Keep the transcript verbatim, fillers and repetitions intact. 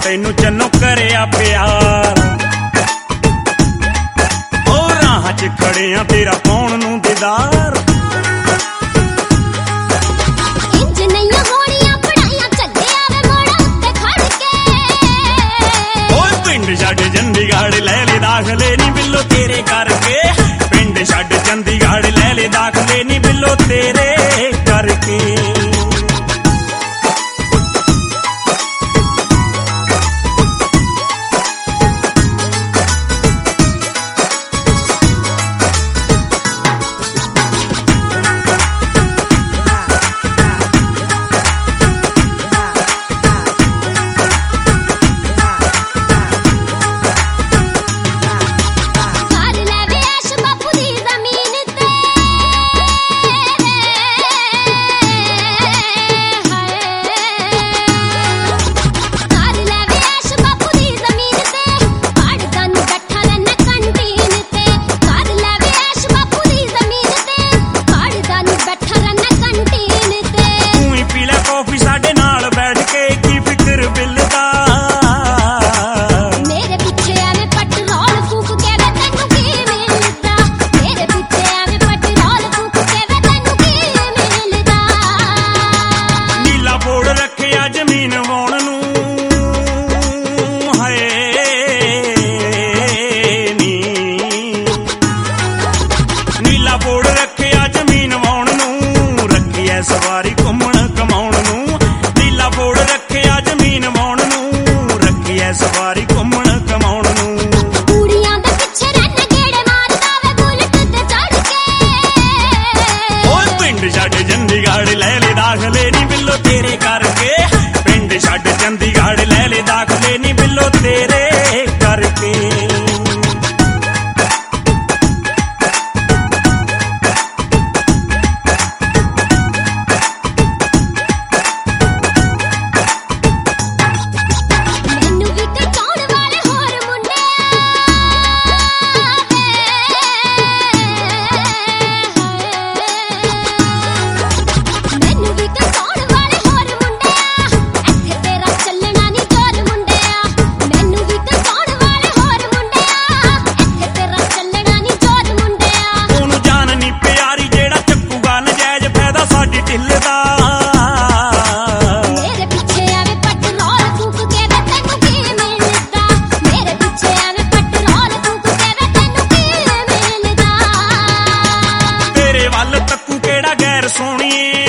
ਤੈਨੂੰ ਚੰਨੋ ਕਰਿਆ ਪਿਆਰ। ਉਹ ਰਾਹਾਂ 'ਚ ਖੜੇ ਆ ਤੇਰਾ ਪਾਉਣ ਨੂੰ ਦੀਦਾਰ। ਇੰਜ ਨਹੀਂ ਹੋਣੀਆਂ ਪੜਾਈਆਂ ਚੱਲਿਆ ਵੇ ਮੋੜਾ ਉੱਤੇ ਖੜ ਕੇ। ਓਏ ਪਿੰਡ ਛੱਡ ਚੰਡੀਗੜ੍ਹ ਲੈ ਲੈ ਦਾਖਲੇ ਨੀ ਬਿੱਲੋ ਤੇਰੇ ਕਰਕੇ। ਪਿੰਡ ਛੱਡ ਚੰਡੀਗੜ੍ਹ ਲੈ ਲੈ ਦਾਖਲੇ ਨੀ ਬਿੱਲੋ ਤੇਰੇ ਕਰਕੇ। ਜ਼ਮੀਨ ਵਾਉਣ ਨੂੰ ਹਾਏ ਨੀ ਨੀਲਾ ਬੋੜ ਰੱਖਿਆ ਜ਼ਮੀਨ ਵਾਉਣ ਨੂੰ। ਰੱਖਿਆ ਸਵਾਰੀ ਘੁੰਮਣ ਕਮਾਉਣ ਨੂੰ। ਨੀਲਾ ਬੋੜ ਰੱਖਿਆ ਜ਼ਮੀਨ ਵਾਉਣ ਨੂੰ। ਰੱਖਿਆ ਸਵਾਰੀ ਘੁੰਮਣ ਕਮਾਉਣ ਨੂੰ। ਕੁੜੀਆਂ ਦੇ ਪਿੱਛੇ ਰੰਨ ਗੇੜੇ ਮਾਰਦਾ ਵੇ ਬੁਲਟ ਤੇ ਚੜ ਕੇ। ਓਏ ਪਿੰਡ ਛੱਡ ਚੰਡੀਗੜ੍ਹ ਲੈ ਲੈ ਦਾਖਲੇ ਨੀ ਬਿੱਲੋ ਤੇਰੇ ਕਰਕੇ। ਪਿੰਡ ਛੱਡ ਚੰਡੀਗੜ੍ਹ ਲੈ ਲੈ ਦਾਖਲੇ ਨੀ ਬਿੱਲੋ ਤੇਰੇ ਕਰਕੇ। ਮੈਨੂੰ ਵੀ ਕਟਾਉਣ ਵਾਲੇ ਹੋਰ ਮੁੰਡੇ ਮੈਨੂੰ ਵੀ ਕਟਾਉਣ ਵਾਲੇ ਹੋਰ ਮੁੰਡੇ ਇੱਥੇ ਤੇਰਾ ਚੱਲਣਾ ਨੀ ਜ਼ੋਰ ਮੁੰਡਿਆ। ਮੈਨੂੰ ਵੀ ਕਟਾਉਣ ਵਾਲੇ ਹੋਰ ਮੁੰਡੇ ਇੱਥੇ ਤੇਰਾ ਚੱਲਣਾ ਨੀ ਜ਼ੋਰ ਮੁੰਡਿਆ। ਉਹਨੂੰ ਜਾਨ ਨੀ ਪਿਆਰੀ ਜਿਹੜਾ ਚੱਕੂਗਾ ਨਜਾਇਜ਼ ਫਾਇਦਾ ਸਾਡੀ ਢਿੱਲ ਦਾ। ਮੇਰੇ ਪਿੱਛੇ ਆਵੇ ਪੈਟਰੋਲ ਫੂਕ ਕੇ ਵੇ ਤੈਨੂੰ ਕੀ ਮਿਲਦਾ। ਮੇਰੇ ਪਿੱਛੇ ਆਵੇ ਪੈਟਰੋਲ ਫੂਕ ਕੇ ਵੇ ਤੈਨੂੰ ਕੀ ਮਿਲਦਾ। ਤੇਰੇ ਵੱਲ ਤੱਕੂ ਕਿਹੜਾ ਗੈਰ ਸੋਹਣੀਏ